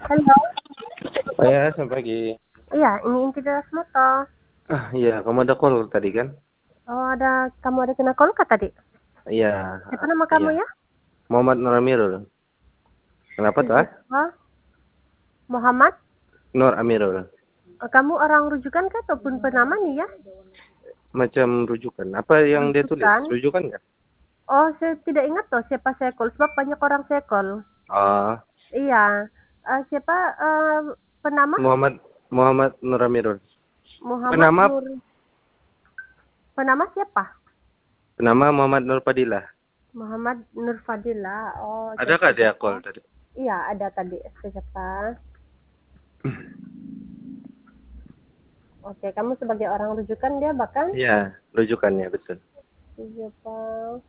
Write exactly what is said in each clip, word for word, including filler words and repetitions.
Halo. Oh ya, selamat pagi. Iya, ini Inti Deras Moto. Ah, iya, kamu ada call tadi kan? Oh, ada kamu ada kena call kah tadi? Iya, Siapa ah, nama iya. kamu ya? Muhammad Nur Amirul. Kenapa tuh? Ah? Siapa? Muhammad? Nur Amirul. Eh, Kamu orang rujukan kah ataupun penama nih ya? Macam rujukan. Apa yang dia tulis? Rujukan. Rujukan nggak? Oh, saya tidak ingat tuh siapa saya call sebab banyak orang saya call. Ah, Iya. Eh, siapa eh, penama? Muhammad Muhammad Nur Amirul. Muhammad Penama Nur. Penama siapa? Penama Muhammad Nur Fadilah. Muhammad Nur Fadila. Oh, oke. Adakah dia Siapa? call tadi? Iya, ada tadi. Siapa? Oke, kamu sebagai orang rujukan dia bahkan? Iya, rujukannya betul. Siapa?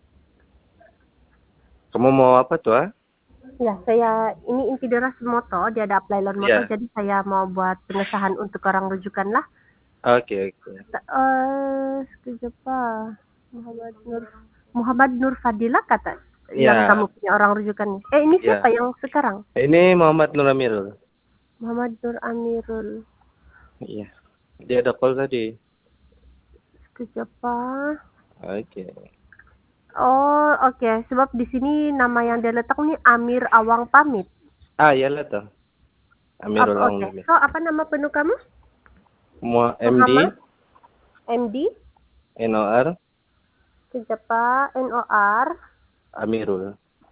Kamu mau apa tuh? Ah? Ya, saya ini Inti Deras Moto, dia ada apply loan moto, Iya. jadi saya mau buat pengesahan untuk orang rujukan lah. Oke, oke. Eh, siapa? Muhammad Nur Muhammad Nur Fadila kata yang Iya, kamu punya orang rujukan. Eh, ini siapa iya. yang sekarang? Ini Muhammad Nur Amirul. Muhammad Nur Amirul. Iya. Dia ada call tadi. Siapa? Oke. Oh, oke. Okay. Sebab di sini nama yang dia letak nih Amir Awang Pamit. Ah, iyalah tuh. Amirul Oke. Awang Okay. So, apa nama penuh kamu? Mu- M D, Muhammad M D. N O R, Siapa? N O R. Amirul.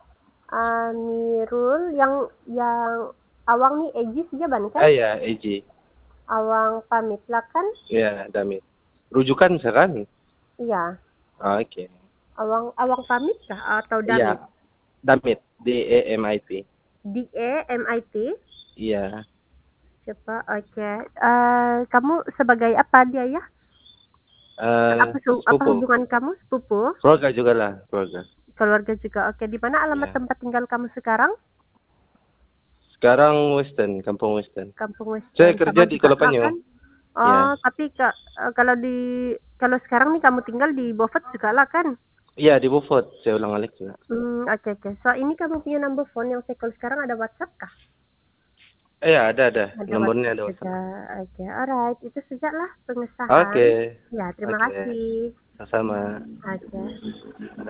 Amirul yang yang awang nih Eji saja ban kan? Ah ya, Eji. Awang pamit lah kan? Ya, Damit. Rujukan sekarang? Iya. Ah, oke. Okay. Awang awang pamit kah atau Damit? Iya, Damit. D E M I T. D E M I T. Iya. Siapa? Oke. Okay. Uh, kamu sebagai apa dia ya? Uh, apa apa hubungan kamu? Sepupu? Keluarga juga lah, keluarga. Keluarga juga. Oke. Okay. Di mana alamat ya. tempat tinggal kamu sekarang? Sekarang Western, Kampung Western. Kampung Western. Saya kerja di Kolopanyo. Kan? Oh, ya. Tapi ka, kalau di kalau sekarang nih kamu tinggal di Beaufort juga lah kan? Iya, di Beaufort. Saya ulang alik juga. Hmm, oke okay, oke. Okay. So, ini kamu punya number phone yang saya call sekarang ada WhatsApp kah? Iya, ada ada. ada Nomornya WhatsApp ada WhatsApp. Oke, okay. Alright. Itu sejak lah pengesahan. Oke. Okay. Ya, terima okay. kasih. Sama-sama. Oke. Okay.